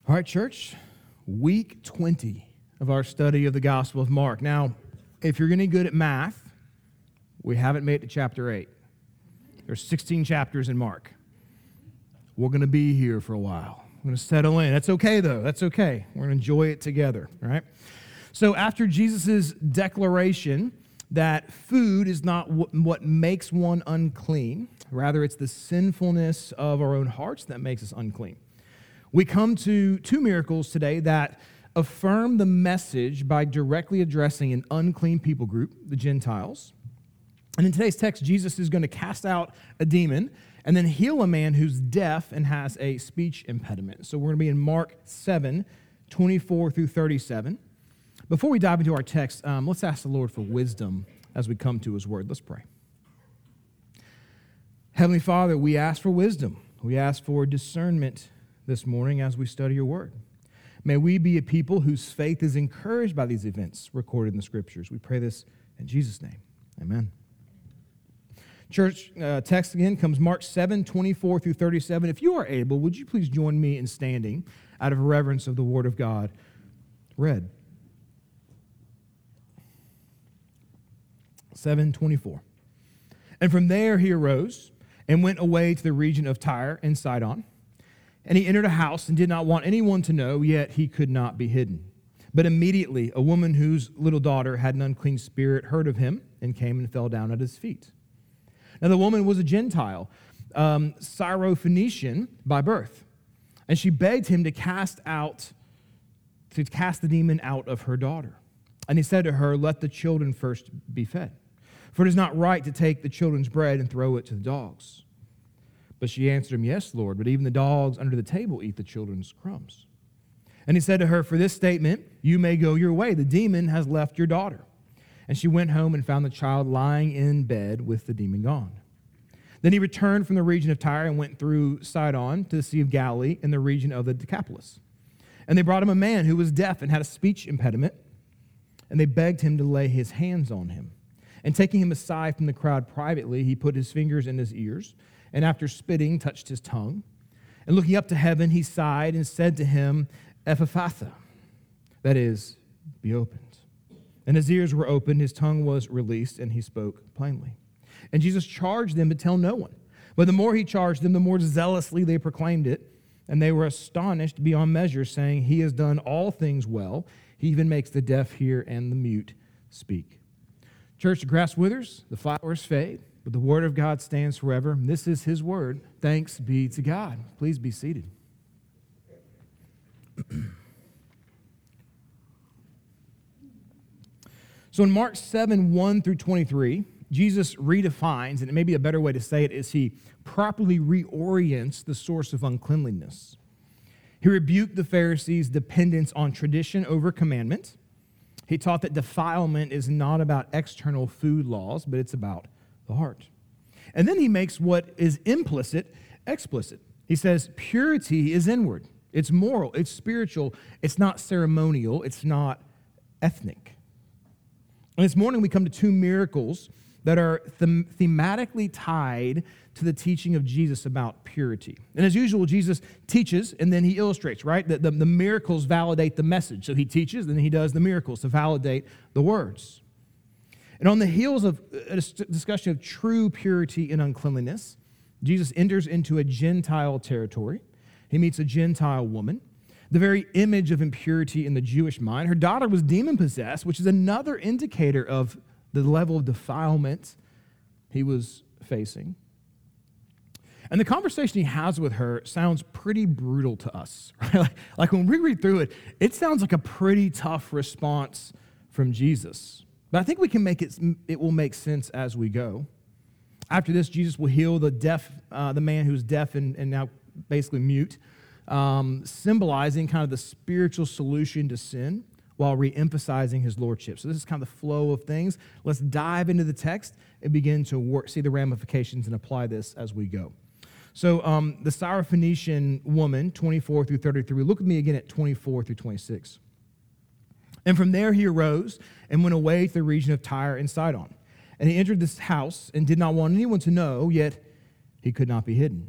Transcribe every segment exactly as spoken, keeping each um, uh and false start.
All right, church, week twenty of our study of the Gospel of Mark. Now, if you're any good at math, we haven't made it to chapter eight. There's sixteen chapters in Mark. We're going to be here for a while. We're going to settle in. That's okay, though. That's okay. We're going to enjoy it together, all right? So after Jesus' declaration that food is not what makes one unclean, rather it's the sinfulness of our own hearts that makes us unclean, we come to two miracles today that affirm the message by directly addressing an unclean people group, the Gentiles. And in today's text, Jesus is going to cast out a demon and then heal a man who's deaf and has a speech impediment. So we're going to be in Mark seven, twenty-four through thirty-seven. Before we dive into our text, um, let's ask the Lord for wisdom as we come to his word. Let's pray. Heavenly Father, we ask for wisdom. We ask for discernment this morning as we study your word. May we be a people whose faith is encouraged by these events recorded in the scriptures. We pray this in Jesus' name. Amen. Church, uh, text again comes Mark seven, twenty-four through thirty-seven. If you are able, would you please join me in standing out of reverence of the word of God read? seven twenty-four. And from there he arose and went away to the region of Tyre and Sidon. And he entered a house and did not want anyone to know, yet he could not be hidden. But immediately a woman whose little daughter had an unclean spirit heard of him and came and fell down at his feet. Now the woman was a Gentile, um, Syrophoenician by birth, and she begged him to cast out, to cast the demon out of her daughter. And he said to her, "Let the children first be fed, for it is not right to take the children's bread and throw it to the dogs." But she answered him, "Yes, Lord, but even the dogs under the table eat the children's crumbs." And he said to her, "For this statement, you may go your way. The demon has left your daughter." And she went home and found the child lying in bed with the demon gone. Then he returned from the region of Tyre and went through Sidon to the Sea of Galilee in the region of the Decapolis. And they brought him a man who was deaf and had a speech impediment, and they begged him to lay his hands on him. And taking him aside from the crowd privately, he put his fingers in his ears, and after spitting, touched his tongue. And looking up to heaven, he sighed and said to him, "Ephphatha," that is, be opened. And his ears were opened, his tongue was released, and he spoke plainly. And Jesus charged them to tell no one. But the more he charged them, the more zealously they proclaimed it. And they were astonished beyond measure, saying, "He has done all things well. He even makes the deaf hear and the mute speak." Church, the grass withers, the flowers fade, but the word of God stands forever. And this is his word. Thanks be to God. Please be seated. So in Mark seven, one through twenty-three, Jesus redefines, and maybe a better way to say it is he properly reorients the source of uncleanliness. He rebuked the Pharisees' dependence on tradition over commandment. He taught that defilement is not about external food laws, but it's about the heart. And then he makes what is implicit explicit. He says purity is inward. It's moral. It's spiritual. It's not ceremonial. It's not ethnic. And this morning we come to two miracles that are them- thematically tied to the teaching of Jesus about purity. And as usual, Jesus teaches and then he illustrates, right? The, the, the miracles validate the message. So he teaches and then he does the miracles to validate the words. And on the heels of a discussion of true purity and uncleanliness, Jesus enters into a Gentile territory. He meets a Gentile woman, the very image of impurity in the Jewish mind. Her daughter was demon-possessed, which is another indicator of the level of defilement he was facing. And the conversation he has with her sounds pretty brutal to us, right? Like, like when we read through it, it sounds like a pretty tough response from Jesus. But I think we can make it, it will make sense as we go. After this, Jesus will heal the deaf, uh, the man who's deaf and, and now basically mute, um, symbolizing kind of the spiritual solution to sin while re-emphasizing his lordship. So this is kind of the flow of things. Let's dive into the text and begin to work, see the ramifications and apply this as we go. So um, the Syrophoenician woman, twenty-four through thirty-three. Look with me again at twenty-four through twenty-six. And from there he arose and went away to the region of Tyre and Sidon. And he entered this house and did not want anyone to know, yet he could not be hidden.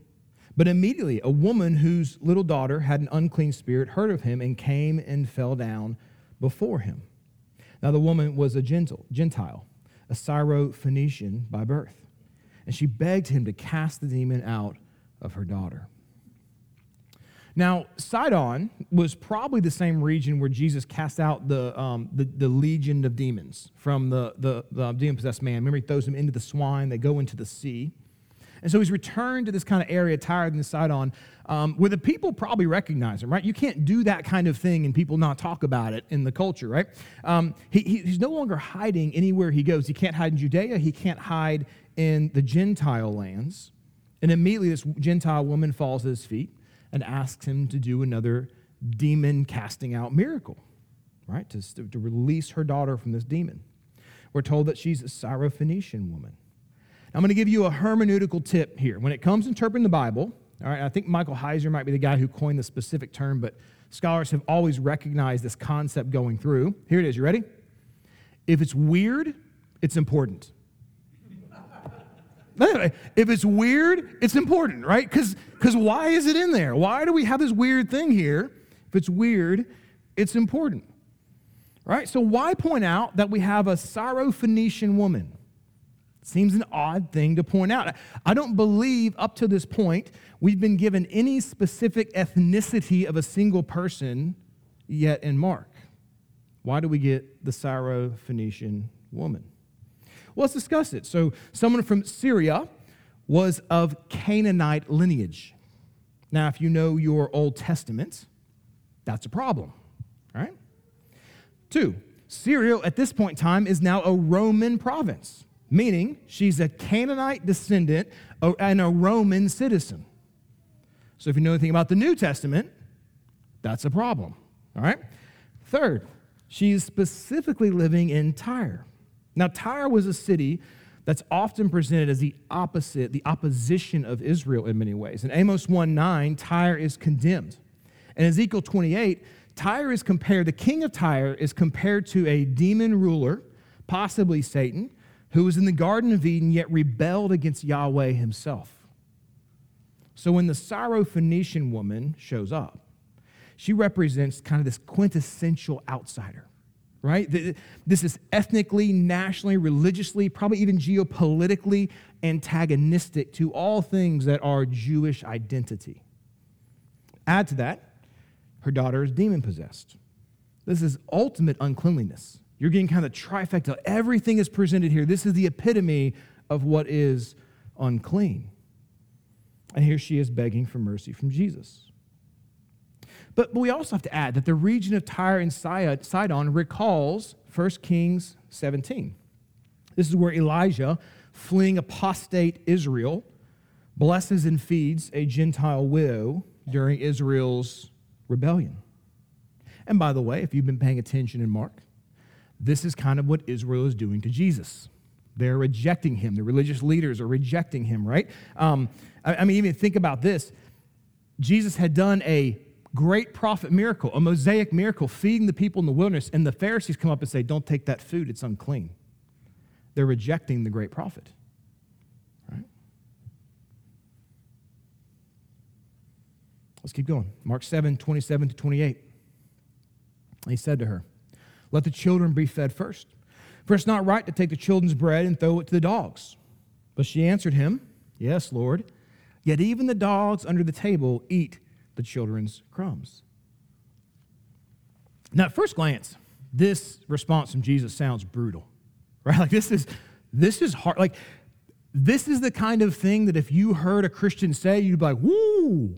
But immediately a woman whose little daughter had an unclean spirit heard of him and came and fell down before him. Now the woman was a Gentile, Gentile, a Syro-Phoenician by birth, and she begged him to cast the demon out of her daughter. Now, Sidon was probably the same region where Jesus cast out the, um, the, the legion of demons from the, the, the demon-possessed man. Remember, he throws them into the swine. They go into the sea. And so he's returned to this kind of area, Tyre and Sidon, um, where the people probably recognize him, right? You can't do that kind of thing and people not talk about it in the culture, right? Um, he, he, he's no longer hiding anywhere he goes. He can't hide in Judea. He can't hide in the Gentile lands. And immediately this Gentile woman falls at his feet and asks him to do another demon casting out miracle, right? To, to release her daughter from this demon. We're told that she's a Syrophoenician woman. Now, I'm going to give you a hermeneutical tip here. When it comes to interpreting the Bible, all right, I think Michael Heiser might be the guy who coined the specific term, but scholars have always recognized this concept going through. Here it is. You ready? If it's weird, it's important. If it's weird, it's important, right? Because because why is it in there? Why do we have this weird thing here? If it's weird, it's important, right? So why point out that we have a Syrophoenician woman? Seems an odd thing to point out. I don't believe up to this point we've been given any specific ethnicity of a single person yet in Mark. Why do we get the Syrophoenician woman? Well, let's discuss it. So someone from Syria was of Canaanite lineage. Now, if you know your Old Testament, that's a problem, right? Two, Syria at this point in time is now a Roman province, meaning she's a Canaanite descendant and a Roman citizen. So if you know anything about the New Testament, that's a problem, all right? Third, she's specifically living in Tyre. Now, Tyre was a city that's often presented as the opposite, the opposition of Israel in many ways. In Amos one nine, Tyre is condemned. In Ezekiel twenty-eight, Tyre is compared, the king of Tyre is compared to a demon ruler, possibly Satan, who was in the Garden of Eden yet rebelled against Yahweh himself. So when the Syrophoenician woman shows up, she represents kind of this quintessential outsider. Right? This is ethnically, nationally, religiously, probably even geopolitically antagonistic to all things that are Jewish identity. Add to that, her daughter is demon-possessed. This is ultimate uncleanliness. You're getting kind of the trifecta. Everything is presented here. This is the epitome of what is unclean. And here she is begging for mercy from Jesus. But, but we also have to add that the region of Tyre and Sidon recalls First Kings seventeen. This is where Elijah, fleeing apostate Israel, blesses and feeds a Gentile widow during Israel's rebellion. And by the way, if you've been paying attention in Mark, this is kind of what Israel is doing to Jesus. They're rejecting him. The religious leaders are rejecting him, right? Um, I, I mean, even think about this. Jesus had done a great prophet miracle, a Mosaic miracle, feeding the people in the wilderness, and the Pharisees come up and say, don't take that food, it's unclean. They're rejecting the great prophet, right? Let's keep going. Mark seven, twenty-seven to twenty-eight. He said to her, let the children be fed first, for it's not right to take the children's bread and throw it to the dogs. But she answered him, yes, Lord, yet even the dogs under the table eat the children's crumbs. Now, at first glance, this response from Jesus sounds brutal, right? Like this is this is hard. Like this is the kind of thing that if you heard a Christian say, you'd be like, "Woo,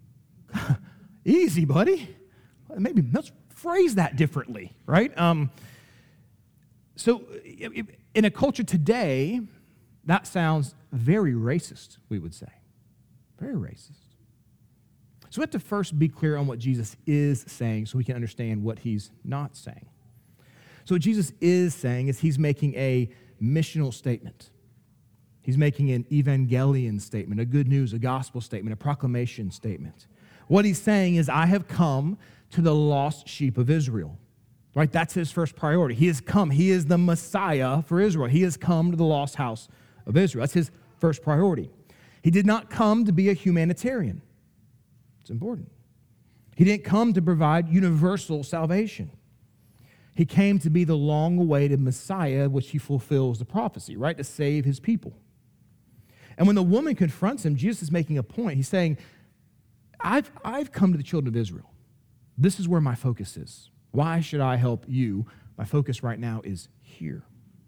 easy, buddy." Maybe let's phrase that differently, right? Um, so, in a culture today, that sounds very racist. We would say, very racist. So we have to first be clear on what Jesus is saying so we can understand what he's not saying. So what Jesus is saying is he's making a missional statement. He's making an evangelion statement, a good news, a gospel statement, a proclamation statement. What he's saying is, I have come to the lost sheep of Israel. Right? That's his first priority. He has come. He is the Messiah for Israel. He has come to the lost house of Israel. That's his first priority. He did not come to be a humanitarian. It's important. He didn't come to provide universal salvation. He came to be the long-awaited Messiah, which he fulfills the prophecy, right, to save his people. And when the woman confronts him, Jesus is making a point. He's saying, I've, I've come to the children of Israel. This is where my focus is. Why should I help you? My focus right now is here.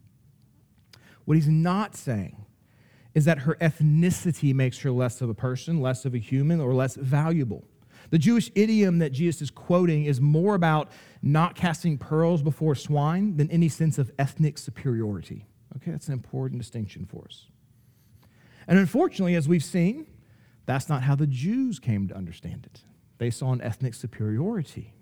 What he's not saying is that her ethnicity makes her less of a person, less of a human, or less valuable. The Jewish idiom that Jesus is quoting is more about not casting pearls before swine than any sense of ethnic superiority. Okay, that's an important distinction for us. And unfortunately, as we've seen, that's not how the Jews came to understand it. They saw an ethnic superiority.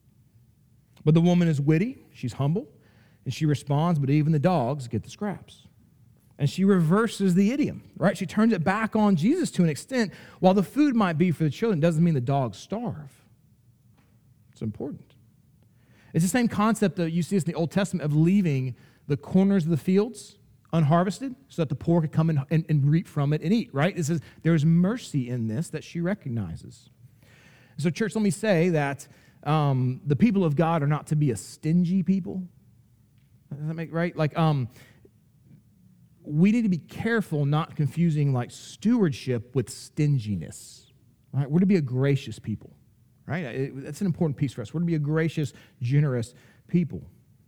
But the woman is witty, she's humble, and she responds, but even the dogs get the scraps. And she reverses the idiom, right? She turns it back on Jesus to an extent. While the food might be for the children, doesn't mean the dogs starve. It's important. It's the same concept that you see in the Old Testament of leaving the corners of the fields unharvested so that the poor could come and, and, and reap from it and eat, right? It says there's mercy in this that she recognizes. So, church, let me say that um, the people of God are not to be a stingy people. Does that make right? Like, um, we need to be careful not confusing like stewardship with stinginess. Right? We're to be a gracious people. Right? It, that's an important piece for us. We're to be a gracious, generous people.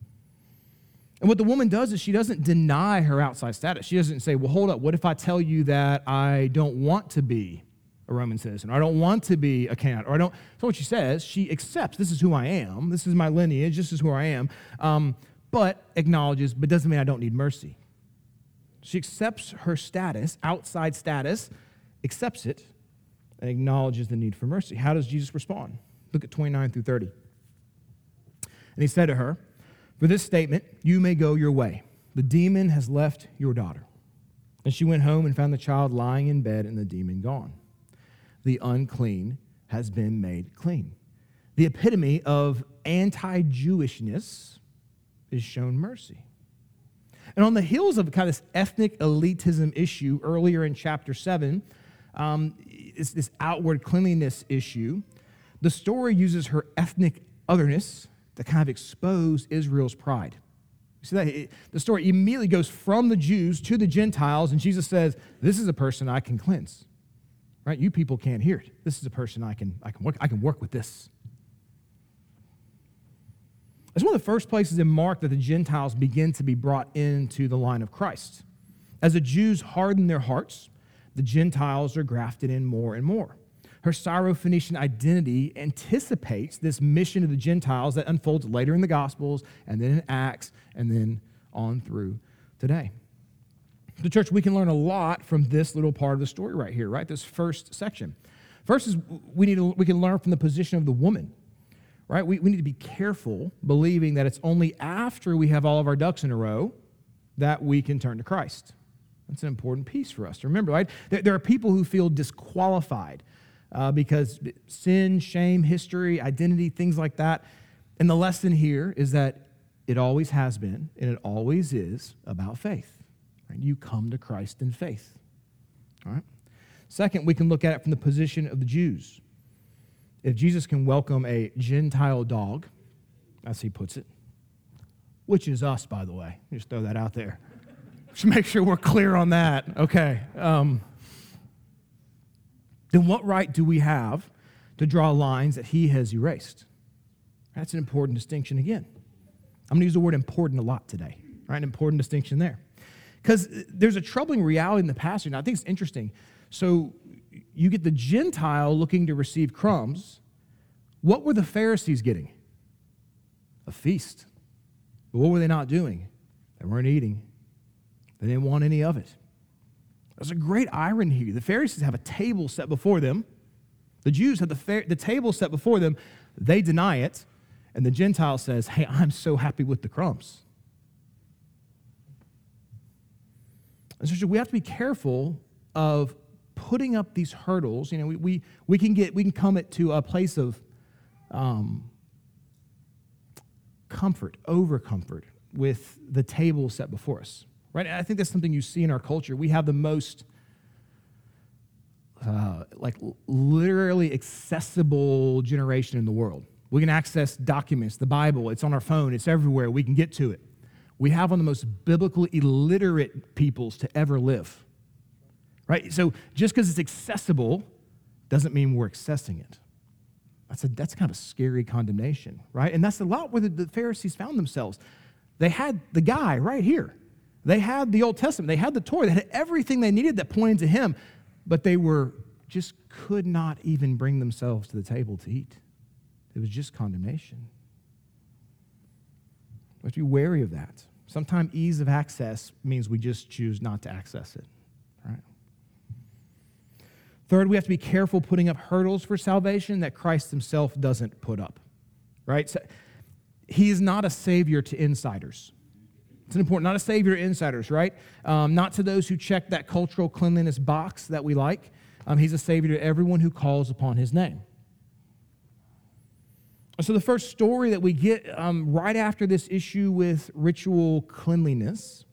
And what the woman does is she doesn't deny her outside status. She doesn't say, well, hold up, what if I tell you that I don't want to be a Roman citizen, or I don't want to be a Canaanite, or I don't. So what she says, she accepts, this is who I am, this is my lineage, this is who I am, um, but acknowledges, but doesn't mean I don't need mercy. She accepts her status, outside status, accepts it, and acknowledges the need for mercy. How does Jesus respond? Look at twenty-nine through thirty. And he said to her, for this statement, you may go your way. The demon has left your daughter. And she went home and found the child lying in bed and the demon gone. The unclean has been made clean. The epitome of anti-Jewishness is shown mercy. And on the heels of kind of this ethnic elitism issue earlier in chapter seven, um, it's this outward cleanliness issue, the story uses her ethnic otherness to kind of expose Israel's pride. You see that? It, the story immediately goes from the Jews to the Gentiles, and Jesus says, this is a person I can cleanse. Right? You people can't hear it. This is a person I can, I can work, I can work with this. It's one of the first places in Mark that the Gentiles begin to be brought into the line of Christ. As the Jews harden their hearts, the Gentiles are grafted in more and more. Her Syrophoenician identity anticipates this mission of the Gentiles that unfolds later in the Gospels, and then in Acts, and then on through today. The church, we can learn a lot from this little part of the story right here, right? This first section. First is we need to, we can learn from the position of the woman. Right? We, we need to be careful believing that it's only after we have all of our ducks in a row that we can turn to Christ. That's an important piece for us to remember, right? There, there are people who feel disqualified uh, because sin, shame, history, identity, things like that. And the lesson here is that it always has been and it always is about faith. Right? You come to Christ in faith. All right? Second, we can look at it from the position of the Jews. If Jesus can welcome a Gentile dog, as he puts it, which is us, by the way. Just throw that out there. Just make sure we're clear on that. Okay. Um, then what right do we have to draw lines that he has erased? That's an important distinction again. I'm going to use the word important a lot today. Right? An important distinction there. Because there's a troubling reality in the passage, and I think it's interesting. So you get the Gentile looking to receive crumbs. What were the Pharisees getting? A feast. But what were they not doing? They weren't eating. They didn't want any of it. There's a great irony here. The Pharisees have a table set before them. The Jews have the, fa- the table set before them. They deny it. And the Gentile says, hey, I'm so happy with the crumbs. And so we have to be careful of putting up these hurdles. You know, we we, we can get we can come it to a place of um, comfort, over comfort with the table set before us. Right? And I think that's something you see in our culture. We have the most uh, like literally accessible generation in the world. We can access documents, the Bible, it's on our phone, it's everywhere, we can get to it. We have one of the most biblical illiterate peoples to ever live, right? So just because it's accessible doesn't mean we're accessing it. That's, a, that's kind of a scary condemnation, right? And that's a lot where the, the Pharisees found themselves. They had the guy right here. They had the Old Testament. They had the Torah. They had everything they needed that pointed to him, but they were just could not even bring themselves to the table to eat. It was just condemnation. We have to be wary of that. Sometimes ease of access means we just choose not to access it, right? Third, we have to be careful putting up hurdles for salvation that Christ himself doesn't put up, right? So he is not a savior to insiders. It's important, not a savior to insiders, right? Um, not to those who check that cultural cleanliness box that we like. Um, he's a savior to everyone who calls upon his name. So the first story that we get um, right after this issue with ritual cleanliness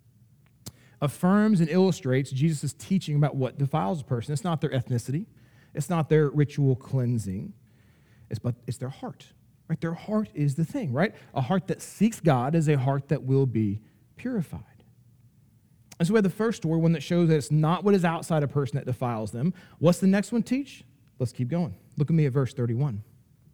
affirms and illustrates Jesus' teaching about what defiles a person. It's not their ethnicity. It's not their ritual cleansing. It's, but it's their heart, right? Their heart is the thing, right? A heart that seeks God is a heart that will be purified. And so we have the first story, one that shows that it's not what is outside a person that defiles them. What's the next one teach? Let's keep going. Look at me at verse thirty-one.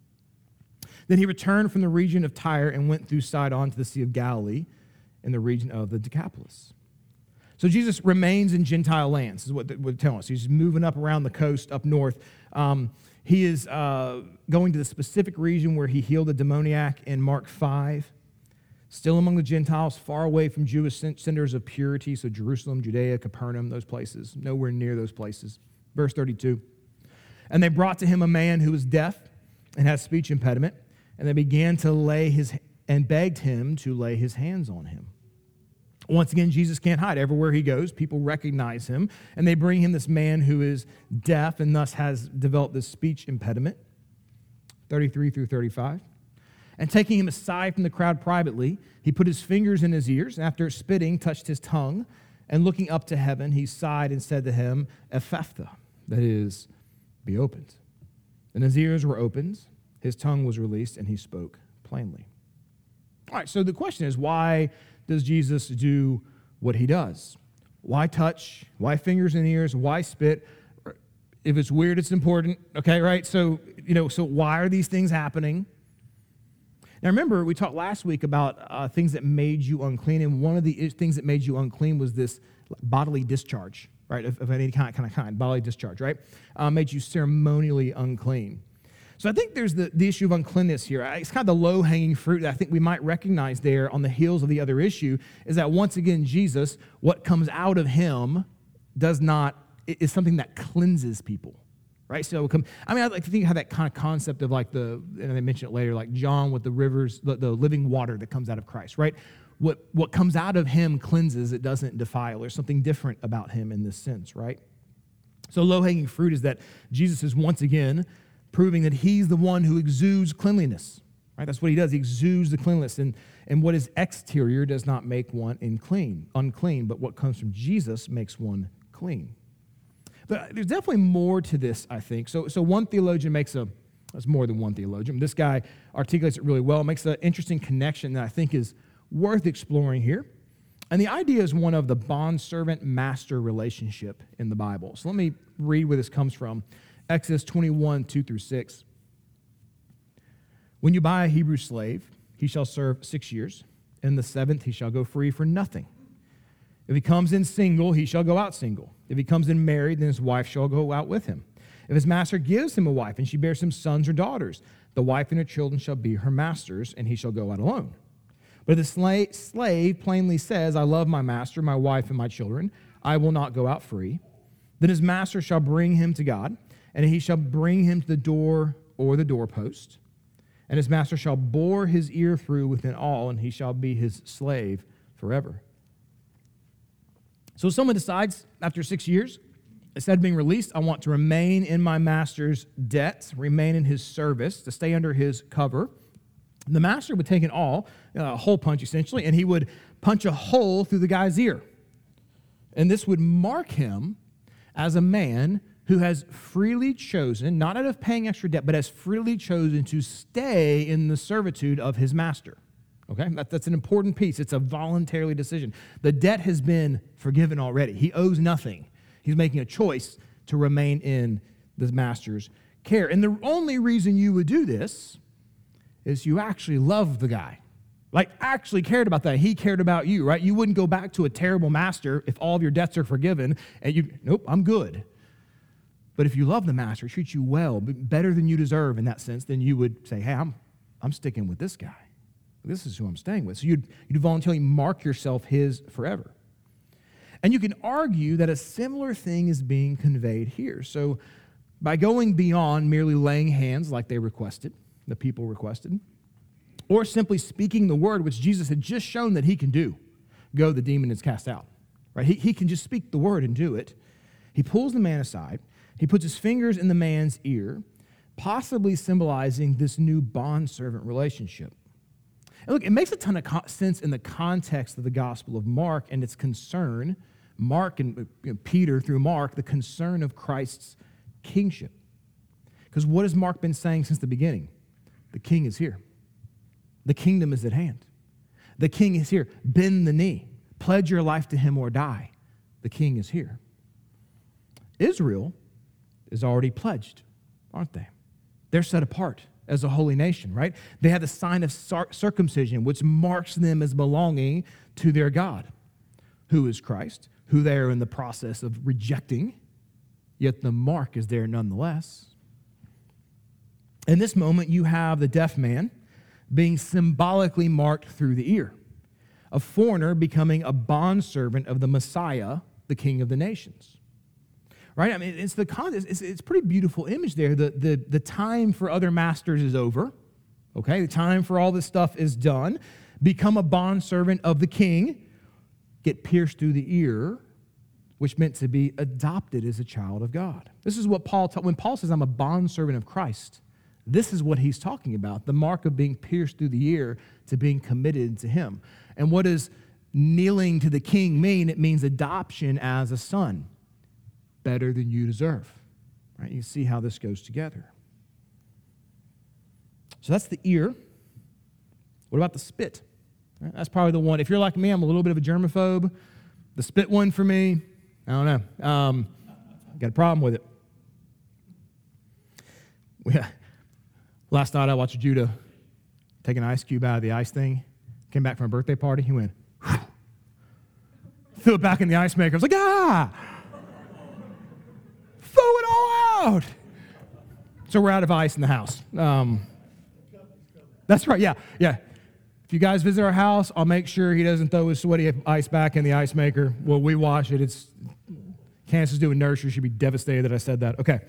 Then he returned from the region of Tyre and went through Sidon to the Sea of Galilee in the region of the Decapolis. So Jesus remains in Gentile lands, is what they're telling us. He's moving up around the coast, up north. Um, he is uh, going to the specific region where he healed a demoniac in Mark five, still among the Gentiles, far away from Jewish centers of purity, so Jerusalem, Judea, Capernaum, those places, nowhere near those places. Verse thirty-two, and they brought to him a man who was deaf and had speech impediment, and they began to lay his, and begged him to lay his hands on him. Once again, Jesus can't hide. Everywhere he goes, people recognize him, and they bring him this man who is deaf and thus has developed this speech impediment. thirty-three through thirty-five. And taking him aside from the crowd privately, he put his fingers in his ears, and after spitting, touched his tongue, and looking up to heaven, he sighed and said to him, Ephphatha, that is, be opened. And his ears were opened, his tongue was released, and he spoke plainly. All right, so the question is, why does Jesus do what he does? Why touch? Why fingers and ears? Why spit? If it's weird, it's important, okay, right? So, you know, so why are these things happening? Now, remember, we talked last week about uh, things that made you unclean, and one of the things that made you unclean was this bodily discharge, right, of, of any kind, kind of kind, bodily discharge, right, uh, made you ceremonially unclean. So I think there's the, the issue of uncleanness here. It's kind of the low-hanging fruit that I think we might recognize there on the heels of the other issue is that once again, Jesus, what comes out of him does not, is something that cleanses people, right? So, I mean, I'd like to think how that kind of concept of like the, and I mentioned it later, like John with the rivers, the, the living water that comes out of Christ, right? What, what comes out of him cleanses, it doesn't defile. There's something different about him in this sense, right? So low-hanging fruit is that Jesus is once again proving that he's the one who exudes cleanliness, right? That's what he does. He exudes the cleanliness, and, and what is exterior does not make one unclean, unclean, but what comes from Jesus makes one clean. But there's definitely more to this, I think. So, so one theologian makes a, there's more than one theologian. This guy articulates it really well, makes an interesting connection that I think is worth exploring here. And the idea is one of the bond-servant-master relationship in the Bible. So let me read where this comes from. Exodus twenty-one, two through six. When you buy a Hebrew slave, he shall serve six years. In the seventh, he shall go free for nothing. If he comes in single, he shall go out single. If he comes in married, then his wife shall go out with him. If his master gives him a wife, and she bears him sons or daughters, the wife and her children shall be her master's, and he shall go out alone. But if the slave plainly says, I love my master, my wife, and my children, I will not go out free, then his master shall bring him to God, and he shall bring him to the door or the doorpost, and his master shall bore his ear through within all, and he shall be his slave forever. So if someone decides after six years, instead of being released, I want to remain in my master's debt, remain in his service, to stay under his cover, the master would take an awl, a hole punch essentially, and he would punch a hole through the guy's ear. And this would mark him as a man who has freely chosen, not out of paying extra debt, but has freely chosen to stay in the servitude of his master. Okay, that, that's an important piece. It's a voluntary decision. The debt has been forgiven already. He owes nothing. He's making a choice to remain in the master's care. And the only reason you would do this is you actually love the guy. Like, actually cared about that. He cared about you, right? You wouldn't go back to a terrible master if all of your debts are forgiven and you, nope, I'm good. But if you love the master, treats you well, better than you deserve in that sense, then you would say, hey, I'm, I'm sticking with this guy. This is who I'm staying with. So you'd, you'd voluntarily mark yourself his forever. And you can argue that a similar thing is being conveyed here. So by going beyond merely laying hands like they requested, the people requested, or simply speaking the word, which Jesus had just shown that he can do, go, the demon is cast out. Right? He, he can just speak the word and do it. He pulls the man aside. He puts his fingers in the man's ear, possibly symbolizing this new bondservant relationship. And look, it makes a ton of co- sense in the context of the Gospel of Mark and its concern, Mark and you know, Peter through Mark, the concern of Christ's kingship. Because what has Mark been saying since the beginning? The king is here. The kingdom is at hand. The king is here. Bend the knee. Pledge your life to him or die. The king is here. Israel is already pledged, aren't they? They're set apart as a holy nation, right? They have the sign of circumcision, which marks them as belonging to their God, who is Christ, who they are in the process of rejecting, yet the mark is there nonetheless. In this moment, you have the deaf man being symbolically marked through the ear, a foreigner becoming a bondservant of the Messiah, the King of the nations. Right? I mean, it's the it's, it's a pretty beautiful image there. The, the, the time for other masters is over. Okay? The time for all this stuff is done. Become a bondservant of the king. Get pierced through the ear, which meant to be adopted as a child of God. This is what Paul, ta- when Paul says, I'm a bondservant of Christ, this is what he's talking about, the mark of being pierced through the ear to being committed to him. And what does kneeling to the king mean? It means adoption as a son. Better than you deserve. Right? You see how this goes together. So that's the ear. What about the spit? Right? That's probably the one. If you're like me, I'm a little bit of a germaphobe. The spit one for me, I don't know. Um, got a problem with it. We, last night I watched Judah take an ice cube out of the ice thing. Came back from a birthday party. He went, whew, threw it back in the ice maker. I was like, ah! Throw it all out. So we're out of ice in the house. Um, that's right, yeah, yeah. If you guys visit our house, I'll make sure he doesn't throw his sweaty ice back in the ice maker. Well, we wash it. It's Candace's doing nursery. She'd be devastated that I said that. Okay.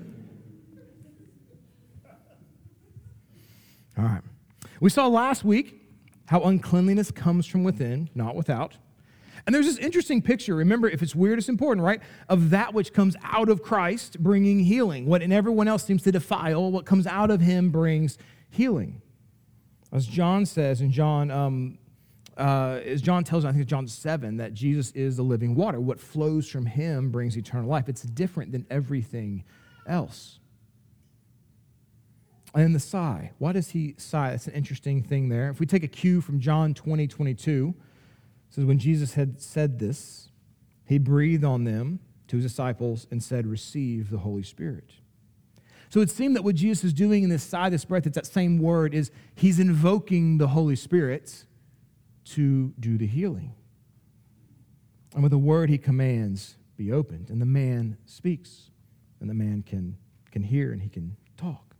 All right. We saw last week how uncleanliness comes from within, not without. And there's this interesting picture, remember, if it's weird, it's important, right? Of that which comes out of Christ bringing healing. What in everyone else seems to defile, what comes out of him brings healing. As John says in John, um, uh, as John tells, I think it's John seven, that Jesus is the living water. What flows from him brings eternal life. It's different than everything else. And the sigh. Why does he sigh? That's an interesting thing there. If we take a cue from John twenty, twenty-two, it says, when Jesus had said this, he breathed on them, to his disciples, and said, receive the Holy Spirit. So it seemed that what Jesus is doing in this sigh, this breath, it's that same word, is he's invoking the Holy Spirit to do the healing. And with a word he commands, be opened, and the man speaks, and the man can, can hear and he can talk.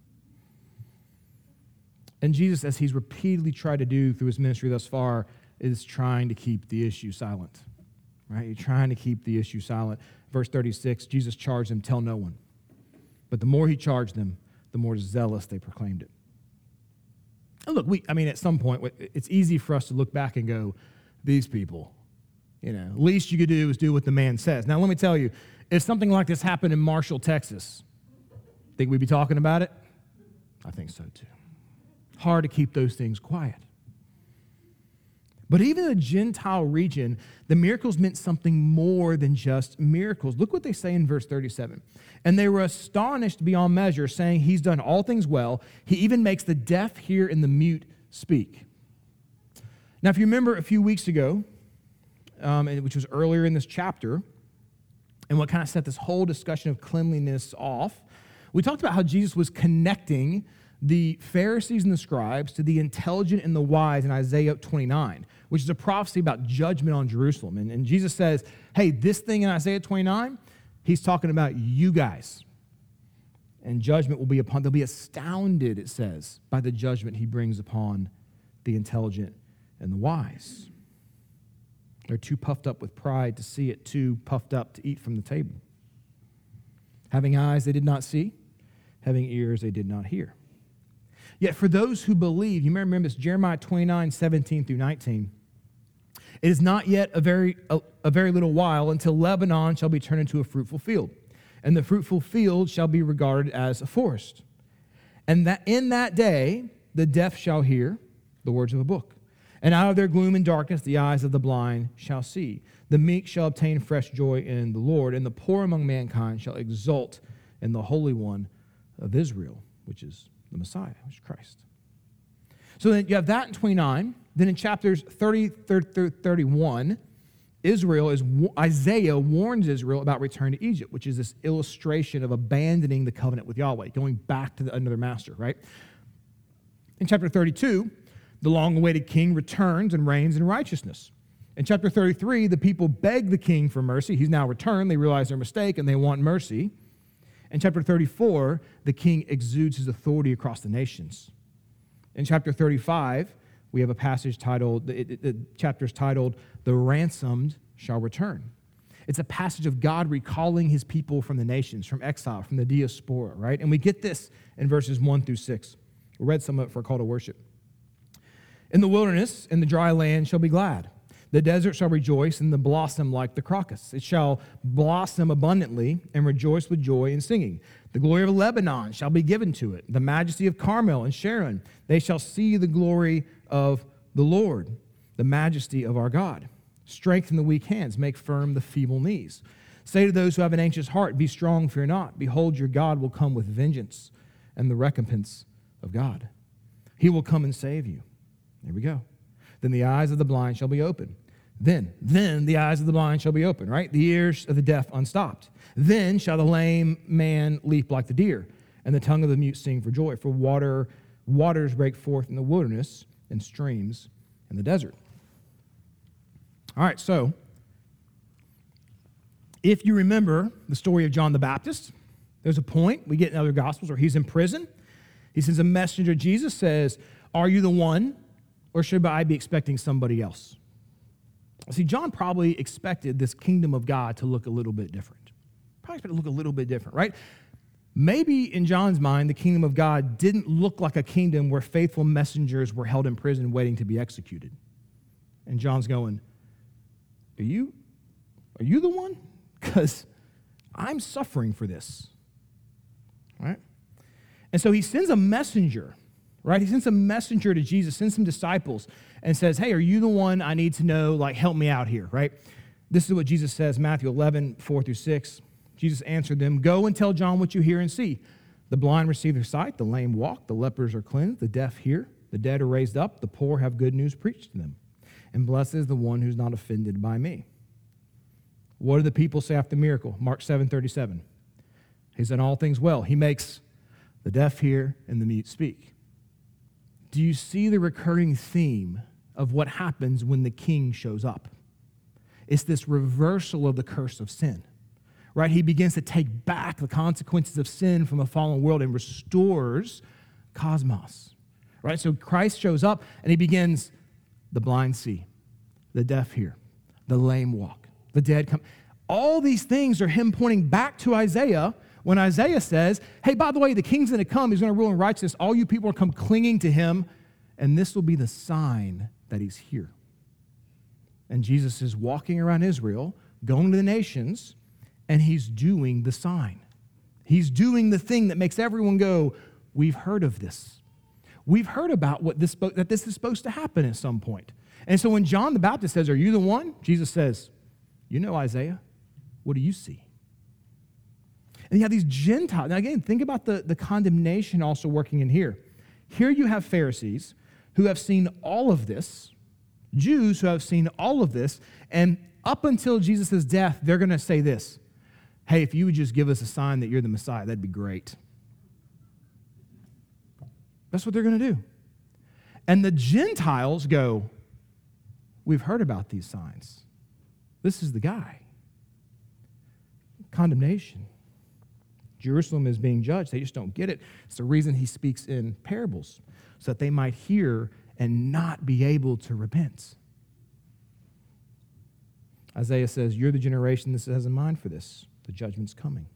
And Jesus, as he's repeatedly tried to do through his ministry thus far, is trying to keep the issue silent, right? You're trying to keep the issue silent. Verse thirty-six, Jesus charged them, tell no one. But the more he charged them, the more zealous they proclaimed it. And look, we, I mean, at some point, it's easy for us to look back and go, these people, you know, least you could do is do what the man says. Now, let me tell you, if something like this happened in Marshall, Texas, think we'd be talking about it? I think so, too. Hard to keep those things quiet. But even in the Gentile region, the miracles meant something more than just miracles. Look what they say in verse thirty-seven. And they were astonished beyond measure, saying, he's done all things well. He even makes the deaf hear and the mute speak. Now, if you remember a few weeks ago, um, which was earlier in this chapter, and what kind of set this whole discussion of cleanliness off, we talked about how Jesus was connecting the Pharisees and the scribes to the intelligent and the wise in Isaiah twenty-nine, which is a prophecy about judgment on Jerusalem. And, and Jesus says, hey, this thing in Isaiah twenty-nine, he's talking about you guys. And judgment will be upon, they'll be astounded, it says, by the judgment he brings upon the intelligent and the wise. They're too puffed up with pride to see it, too puffed up to eat from the table. Having eyes they did not see, having ears they did not hear. Yet for those who believe, you may remember this, Jeremiah twenty-nine, seventeen through nineteen. It is not yet a very, a, a very little while until Lebanon shall be turned into a fruitful field, and the fruitful field shall be regarded as a forest. And that in that day the deaf shall hear the words of a book, and out of their gloom and darkness the eyes of the blind shall see. The meek shall obtain fresh joy in the Lord, and the poor among mankind shall exult in the Holy One of Israel, which is the Messiah, which is Christ. So then you have that in twenty-nine. Then in chapters thirty through thirty-one, Israel is, Isaiah warns Israel about return to Egypt, which is this illustration of abandoning the covenant with Yahweh, going back to the, another master, right? In chapter thirty-two, the long-awaited king returns and reigns in righteousness. In chapter thirty-three, the people beg the king for mercy. He's now returned. They realize their mistake, and they want mercy. In chapter thirty-four, the king exudes his authority across the nations. In chapter thirty-five, we have a passage titled, the, the chapter's titled, The Ransomed Shall Return. It's a passage of God recalling his people from the nations, from exile, from the diaspora, right? And we get this in verses one through six. We read some of it for a call to worship. In the wilderness, in the dry land shall be glad. The desert shall rejoice and the blossom like the crocus. It shall blossom abundantly and rejoice with joy and singing. The glory of Lebanon shall be given to it, the majesty of Carmel and Sharon. They shall see the glory of the Lord, the majesty of our God. Strengthen the weak hands, make firm the feeble knees. Say to those who have an anxious heart, be strong, fear not. Behold, your God will come with vengeance and the recompense of God. He will come and save you. There we go. Then the eyes of the blind shall be opened. Then, then the eyes of the blind shall be open, right? The ears of the deaf unstopped. Then shall the lame man leap like the deer, and the tongue of the mute sing for joy. For water, waters break forth in the wilderness, and streams in the desert. All right, so if you remember the story of John the Baptist, there's a point we get in other Gospels where he's in prison. He sends a messenger. Jesus says, are you the one, or should I be expecting somebody else? See, John probably expected this kingdom of God to look a little bit different. Probably expected it to look a little bit different, right? Maybe in John's mind, the kingdom of God didn't look like a kingdom where faithful messengers were held in prison waiting to be executed. And John's going, are you, are you the one? Because I'm suffering for this, right? And so he sends a messenger, right? He sends a messenger to Jesus, sends some disciples, and says, hey, are you the one I need to know? Like, help me out here, right? This is what Jesus says, Matthew eleven, four through six. Jesus answered them, go and tell John what you hear and see. The blind receive their sight, the lame walk, the lepers are cleansed, the deaf hear, the dead are raised up, the poor have good news preached to them. And blessed is the one who's not offended by me. What do the people say after the miracle? Mark seven, thirty-seven. He's done all things well. He makes the deaf hear and the mute speak. Do you see the recurring theme of what happens when the king shows up? It's this reversal of the curse of sin, right? He begins to take back the consequences of sin from a fallen world and restores cosmos, right? So Christ shows up and he begins, the blind see, the deaf hear, the lame walk, the dead come. All these things are him pointing back to Isaiah when Isaiah says, hey, by the way, the king's going to come. He's going to rule in righteousness. All you people will come clinging to him, and this will be the sign that he's here. And Jesus is walking around Israel, going to the nations, and he's doing the sign. He's doing the thing that makes everyone go, we've heard of this. we've heard about what this, that this is supposed to happen at some point. And so when John the Baptist says, are you the one? Jesus says, you know Isaiah, what do you see? And you have these Gentiles. Now again, think about the, the condemnation also working in here. Here you have Pharisees who have seen all of this, Jews who have seen all of this, and up until Jesus' death, they're going to say this, hey, if you would just give us a sign that you're the Messiah, that'd be great. That's what they're going to do. And the Gentiles go, we've heard about these signs. This is the guy. Condemnation. Jerusalem is being judged. They just don't get it. It's the reason he speaks in parables, so that they might hear and not be able to repent. Isaiah says, you're the generation that has in mind for this. The judgment's coming.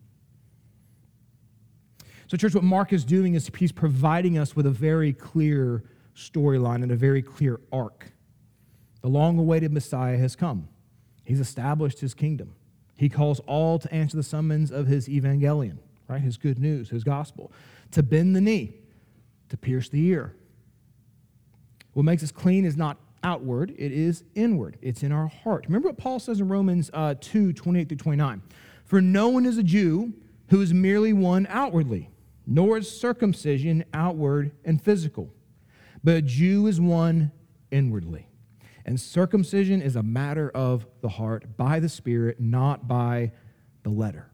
So, church, what Mark is doing is he's providing us with a very clear storyline and a very clear arc. The long-awaited Messiah has come. He's established his kingdom. He calls all to answer the summons of his evangelion, right? His good news, his gospel, to bend the knee, to pierce the ear. What makes us clean is not outward, it is inward. It's in our heart. Remember what Paul says in Romans uh, two, twenty-eight through twenty-nine. For no one is a Jew who is merely one outwardly, nor is circumcision outward and physical. But a Jew is one inwardly. And circumcision is a matter of the heart, by the Spirit, not by the letter.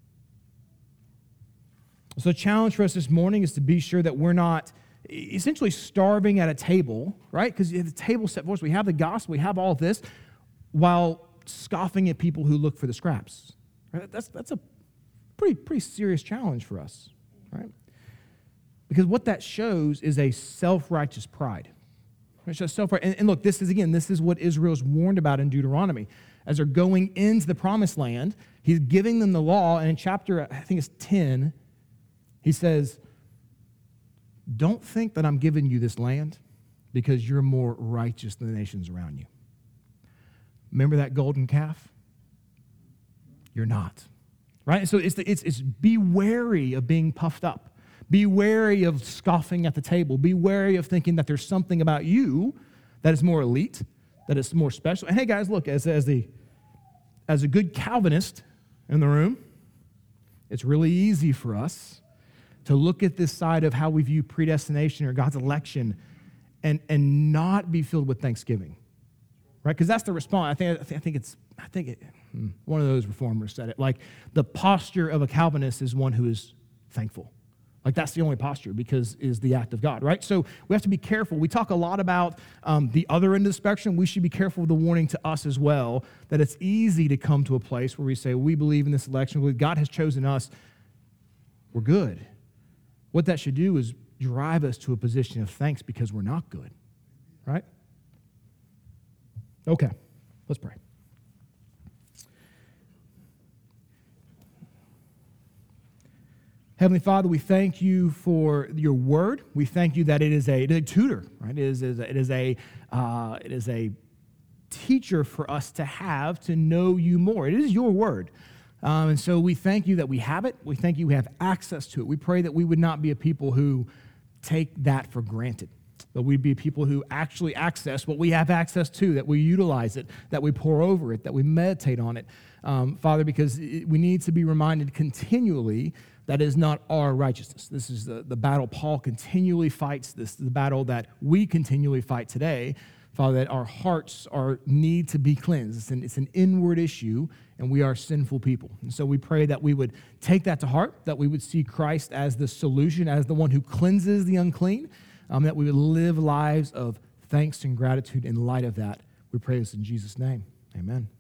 So the challenge for us this morning is to be sure that we're not essentially starving at a table, right? Because the table set for us, we have the gospel, we have all this, while scoffing at people who look for the scraps. Right? That's, that's a pretty, pretty serious challenge for us, right? Because what that shows is a self-righteous pride. It's just self-right. And, and look, this is, again, this is what Israel's warned about in Deuteronomy. As they're going into the promised land, he's giving them the law, and in chapter, I think it's ten, he says, don't think that I'm giving you this land because you're more righteous than the nations around you. Remember that golden calf? You're not. Right? So it's, the, it's, it's be wary of being puffed up. Be wary of scoffing at the table. Be wary of thinking that there's something about you that is more elite, that is more special. And hey, guys, look, as, as, the, as a good Calvinist in the room, it's really easy for us to look at this side of how we view predestination or God's election and, and not be filled with thanksgiving, right? Because that's the response. I think, I think, I think it's, I think it, one of those reformers said it, like the posture of a Calvinist is one who is thankful. Like that's the only posture because is the act of God, right? So we have to be careful. We talk a lot about um, the other end of the spectrum. We should be careful of the warning to us as well, that it's easy to come to a place where we say, we believe in this election. God has chosen us. We're good. What that should do is drive us to a position of thanks because we're not good, right? Okay, let's pray. Heavenly Father, we thank you for your word. We thank you that it is a, it is a tutor, right? It is, it is a, it is a, uh, it is a teacher for us to have to know you more. It is your word. Um, and so we thank you that we have it. We thank you we have access to it. We pray that we would not be a people who take that for granted, but we'd be people who actually access what we have access to, that we utilize it, that we pour over it, that we meditate on it. Um, Father, because it, we need to be reminded continually that is not our righteousness. This is the, the battle Paul continually fights. This is the battle that we continually fight today. Father, that our hearts are need to be cleansed. It's an, it's an inward issue, and we are sinful people. And so we pray that we would take that to heart, that we would see Christ as the solution, as the one who cleanses the unclean, um, that we would live lives of thanks and gratitude in light of that. We pray this in Jesus' name. Amen.